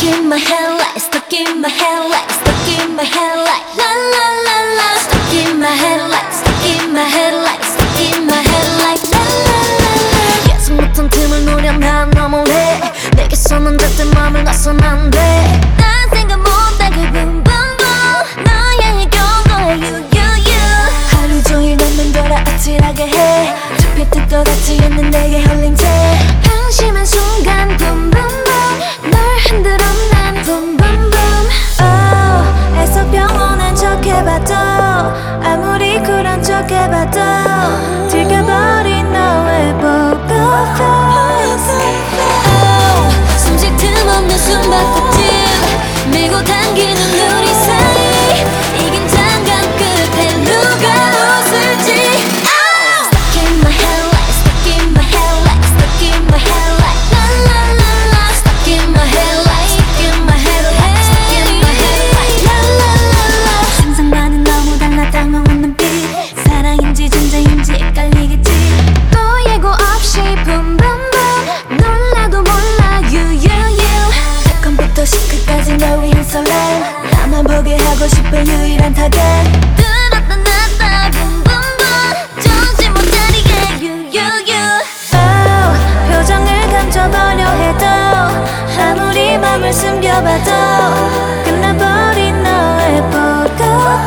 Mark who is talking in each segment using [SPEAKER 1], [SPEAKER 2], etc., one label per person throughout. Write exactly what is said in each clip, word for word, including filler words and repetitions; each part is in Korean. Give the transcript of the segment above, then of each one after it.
[SPEAKER 1] Stuck in my head like, stuck in my head like, stuck in my head like, la la la la. Stuck in my head like, stuck in my head like, stuck in my head like, la la la la. 계속 못한 틈을 노려 난 너무 해. 내게서는 절대 맘을 놔선 안 돼. 난 생각 못하고 boom boom boom. 너의 경고에 you you you. 하루 종일 넌 돌아 아찔하게 해. 잡힐 듯 것 같지 않는 내게 홀린 채 방심한 순간 boom boom boom. 널 흔들어 난 boom boom boom. Oh, 애써 평온한 척 해봐도 아무리 쿨한 척 해봐도 들켜버린 너의 보고 face. Oh, 숨쉴 틈 없는 숨바꼭질 밀고 당기는 우리 사이 이 긴장감 끝에 누가 웃을지. Oh, stuck in my head like, stuck in my head like, stuck in my head like, la la la la. Stuck in my head like, stuck in my head like, stuck in my head like, la la la la. 상상과는 너무 달라 당황한 눈빛 사랑인지 존재인지 헷갈리겠지. 또 예고 없이 boom boom boom. 놀라도 몰라 you you you. 사건부터 시크까지 널 위한 설렘 나만 보게 하고 싶은 유일한 타겟. 들었다 놨다 boom boom boom. 정신 못 차리게 you you you. Oh, 표정을 감춰보려 해도 아무리 맘을 숨겨봐도 끝나버린 너의 보고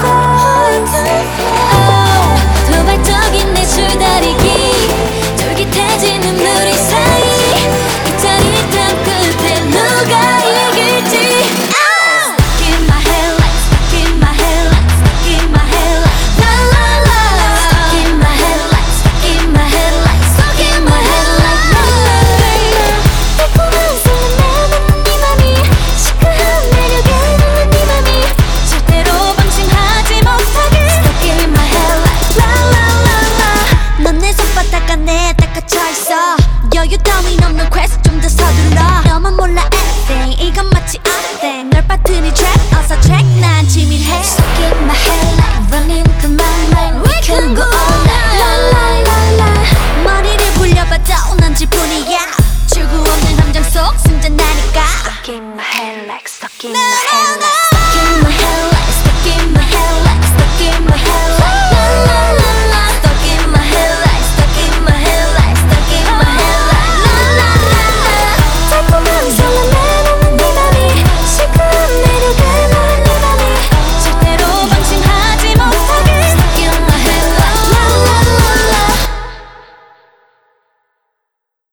[SPEAKER 1] oh, 도발적인 내 줄다리기 쫄깃해지는 우리 사이 이 짜릿함 끝에 누가 이길지. Oh, stuck in my head like, stuck in my head like, stuck in my head like, la la la la. Stuck in my head like, stuck in my head like, stuck in my head like, la la la. 달콤한 설렘에 묻는 네 맘이 시크한 매력에 묻는 네 맘이 절대로 방심하지 못하게. Stuck in my head like, la la la la. 넌 내 손바닥 안에 딱 갇혀있어. 여유 따윈 없는 quest 좀 더 서둘러. 너만 몰라 everything 이건 마치 nothing. 널 빠뜨린 trap 어서 check 난 치밀해. Stuck in my head like running through my mind. We can go all night. La la la la. 머리를 굴려봐도 넌 질뿐이야. 출구 없는 함정 속 승전하니까. Stuck in my head like, stuck in my head like.